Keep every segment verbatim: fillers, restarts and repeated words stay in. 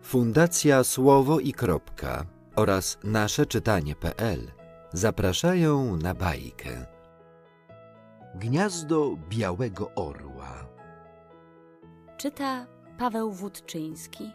Fundacja Słowo i Kropka oraz nasze czytanie kropka pe el zapraszają na bajkę Gniazdo Białego Orła. Czyta Paweł Wódczyński.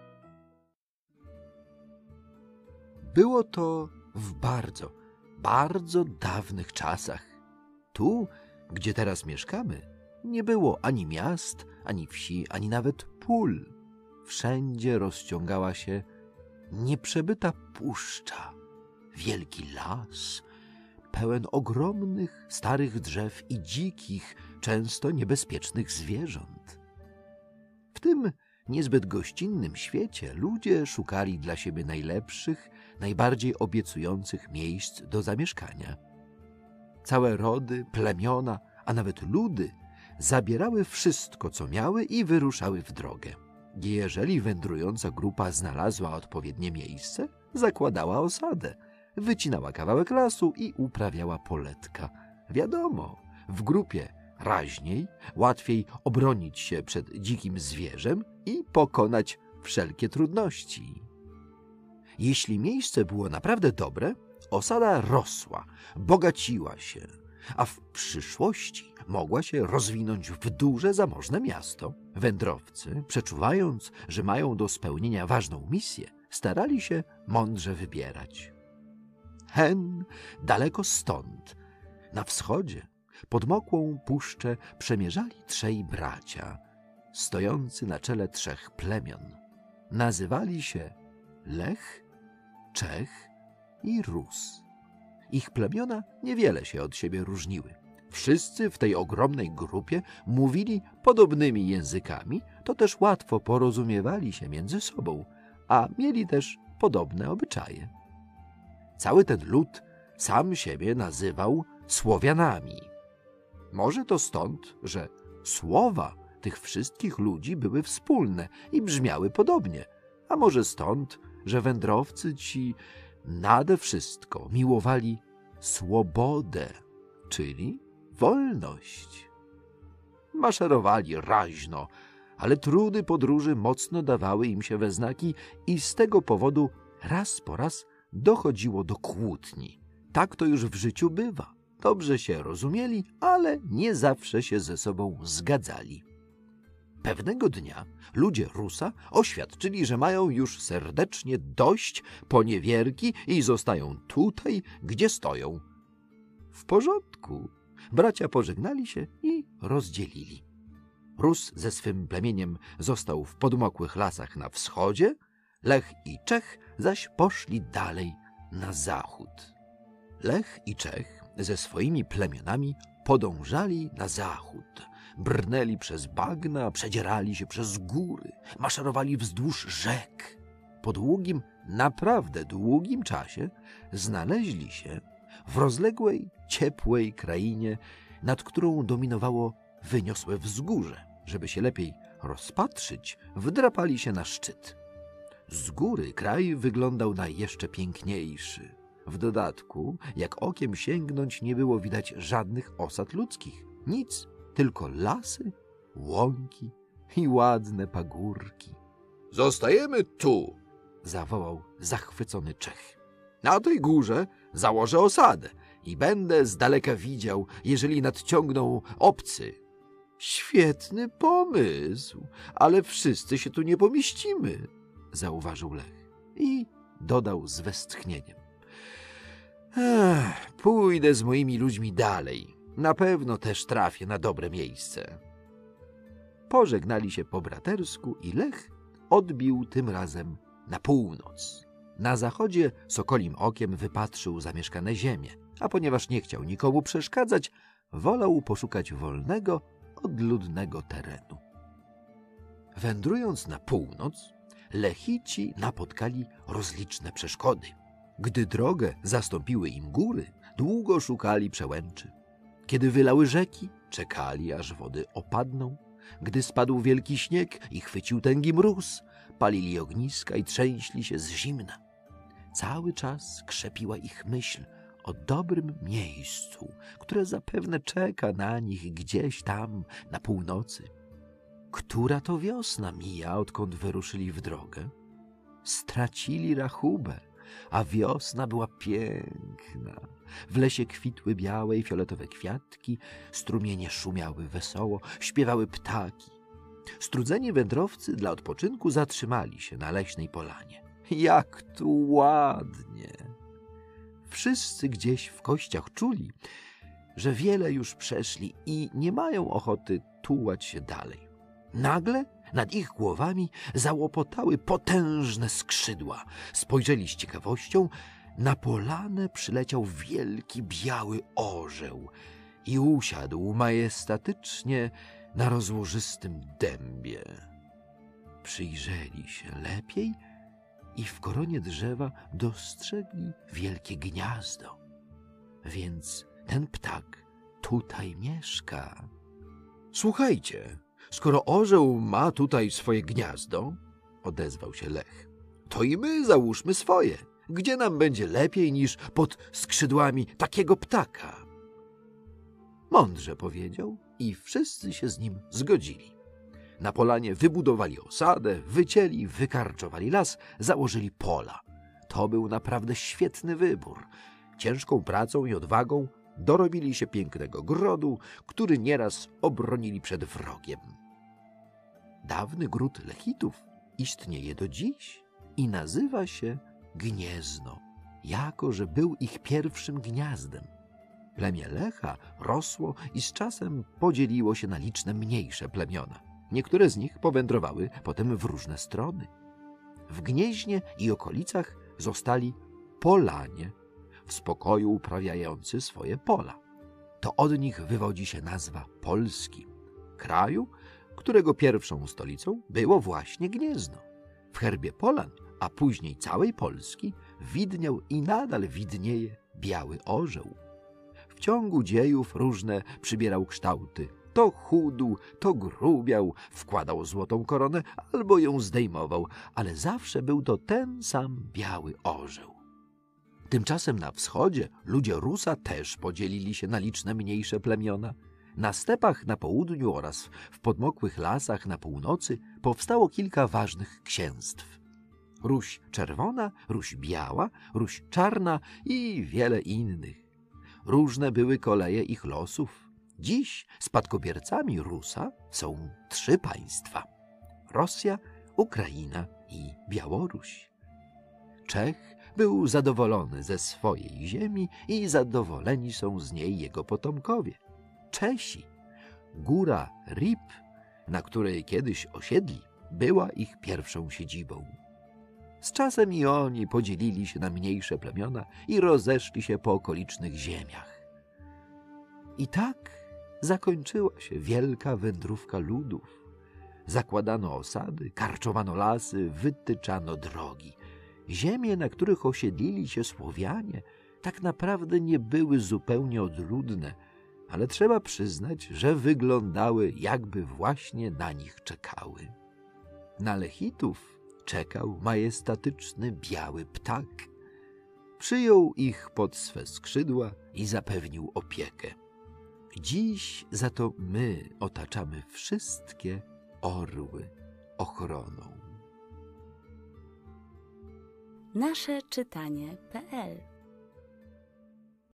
Było to w bardzo, bardzo dawnych czasach. Tu, gdzie teraz mieszkamy, nie było ani miast, ani wsi, ani nawet pól. Wszędzie rozciągała się nieprzebyta puszcza, wielki las, pełen ogromnych, starych drzew i dzikich, często niebezpiecznych zwierząt. W tym niezbyt gościnnym świecie ludzie szukali dla siebie najlepszych, najbardziej obiecujących miejsc do zamieszkania. Całe rody, plemiona, a nawet ludy zabierały wszystko, co miały i wyruszały w drogę. Jeżeli wędrująca grupa znalazła odpowiednie miejsce, zakładała osadę, wycinała kawałek lasu i uprawiała poletka. Wiadomo, w grupie raźniej, łatwiej obronić się przed dzikim zwierzem i pokonać wszelkie trudności. Jeśli miejsce było naprawdę dobre, osada rosła, bogaciła się, a w przyszłości mogła się rozwinąć w duże, zamożne miasto. Wędrowcy, przeczuwając, że mają do spełnienia ważną misję, starali się mądrze wybierać. Hen, daleko stąd, na wschodzie, podmokłą puszczę przemierzali trzej bracia, stojący na czele trzech plemion. Nazywali się Lech, Czech i Rus. Ich plemiona niewiele się od siebie różniły. Wszyscy w tej ogromnej grupie mówili podobnymi językami, to też łatwo porozumiewali się między sobą, a mieli też podobne obyczaje. Cały ten lud sam siebie nazywał Słowianami. Może to stąd, że słowa tych wszystkich ludzi były wspólne i brzmiały podobnie, a może stąd, że wędrowcy ci nade wszystko miłowali swobodę, czyli wolność. Maszerowali raźno, ale trudy podróży mocno dawały im się we znaki i z tego powodu raz po raz dochodziło do kłótni. Tak to już w życiu bywa. Dobrze się rozumieli, ale nie zawsze się ze sobą zgadzali. Pewnego dnia ludzie Rusa oświadczyli, że mają już serdecznie dość poniewierki i zostają tutaj, gdzie stoją. W porządku. Bracia pożegnali się i rozdzielili. Rus ze swym plemieniem został w podmokłych lasach na wschodzie, Lech i Czech zaś poszli dalej na zachód. Lech i Czech ze swoimi plemionami podążali na zachód. Brnęli przez bagna, przedzierali się przez góry, maszerowali wzdłuż rzek. Po długim, naprawdę długim czasie znaleźli się w rozległej, ciepłej krainie, nad którą dominowało wyniosłe wzgórze. Żeby się lepiej rozpatrzyć, wdrapali się na szczyt. Z góry kraj wyglądał na jeszcze piękniejszy. W dodatku, jak okiem sięgnąć, nie było widać żadnych osad ludzkich. Nic, tylko lasy, łąki i ładne pagórki. — Zostajemy tu! — zawołał zachwycony Czech. — Na tej górze założę osadę i będę z daleka widział, jeżeli nadciągną obcy. — Świetny pomysł, ale wszyscy się tu nie pomieścimy — zauważył Lech i dodał z westchnieniem. Ech, pójdę z moimi ludźmi dalej. Na pewno też trafię na dobre miejsce. Pożegnali się po bratersku i Lech odbił tym razem na północ. Na zachodzie sokolim okiem wypatrzył zamieszkane ziemie, a ponieważ nie chciał nikomu przeszkadzać, wolał poszukać wolnego, odludnego terenu. Wędrując na północ, Lechici napotkali rozliczne przeszkody. Gdy drogę zastąpiły im góry, długo szukali przełęczy. Kiedy wylały rzeki, czekali, aż wody opadną. Gdy spadł wielki śnieg i chwycił tęgi mróz, palili ogniska i trzęśli się z zimna. Cały czas krzepiła ich myśl o dobrym miejscu, które zapewne czeka na nich gdzieś tam na północy. Która to wiosna mija, odkąd wyruszyli w drogę? stracili rachubę, a wiosna była piękna. W lesie kwitły białe i fioletowe kwiatki, strumienie szumiały wesoło, śpiewały ptaki. Strudzeni wędrowcy dla odpoczynku zatrzymali się na leśnej polanie. Jak tu ładnie! Wszyscy gdzieś w kościach czuli, że wiele już przeszli i nie mają ochoty tułać się dalej. Nagle nad ich głowami załopotały potężne skrzydła. Spojrzeli z ciekawością. Na polanę przyleciał wielki biały orzeł i usiadł majestatycznie na rozłożystym dębie. Przyjrzeli się lepiej i w koronie drzewa dostrzegli wielkie gniazdo. Więc ten ptak tutaj mieszka. Słuchajcie, skoro orzeł ma tutaj swoje gniazdo, odezwał się Lech, to i my załóżmy swoje. Gdzie nam będzie lepiej niż pod skrzydłami takiego ptaka? Mądrze powiedział i wszyscy się z nim zgodzili. Na polanie wybudowali osadę, wycięli, wykarczowali las, założyli pola. To był naprawdę świetny wybór. Ciężką pracą i odwagą dorobili się pięknego grodu, który nieraz obronili przed wrogiem. Dawny gród Lechitów istnieje do dziś i nazywa się Gniezno, jako że był ich pierwszym gniazdem. Plemię Lecha rosło i z czasem podzieliło się na liczne mniejsze plemiona. Niektóre z nich powędrowały potem w różne strony. W Gnieźnie i okolicach zostali Polanie, w spokoju uprawiający swoje pola. To od nich wywodzi się nazwa Polski, kraju, którego pierwszą stolicą było właśnie Gniezno. W herbie Polan, a później całej Polski, widniał i nadal widnieje biały orzeł. W ciągu dziejów różne przybierał kształty. To chudł, to grubiał, wkładał złotą koronę albo ją zdejmował, ale zawsze był to ten sam biały orzeł. Tymczasem na wschodzie ludzie Rusa też podzielili się na liczne mniejsze plemiona. Na stepach na południu oraz w podmokłych lasach na północy powstało kilka ważnych księstw. Ruś Czerwona, Ruś Biała, Ruś Czarna i wiele innych. Różne były koleje ich losów. Dziś spadkobiercami Rusa są trzy państwa: Rosja, Ukraina i Białoruś. Czech był zadowolony ze swojej ziemi i zadowoleni są z niej jego potomkowie. Czesi. Góra Rip, na której kiedyś osiedli, była ich pierwszą siedzibą. Z czasem i oni podzielili się na mniejsze plemiona i rozeszli się po okolicznych ziemiach. I tak zakończyła się wielka wędrówka ludów. Zakładano osady, karczowano lasy, wytyczano drogi. Ziemie, na których osiedlili się Słowianie, tak naprawdę nie były zupełnie odludne, ale trzeba przyznać, że wyglądały, jakby właśnie na nich czekały. Na Lechitów czekał majestatyczny biały ptak. Przyjął ich pod swe skrzydła i zapewnił opiekę. Dziś za to my otaczamy wszystkie orły ochroną. nasze czytanie kropka pe el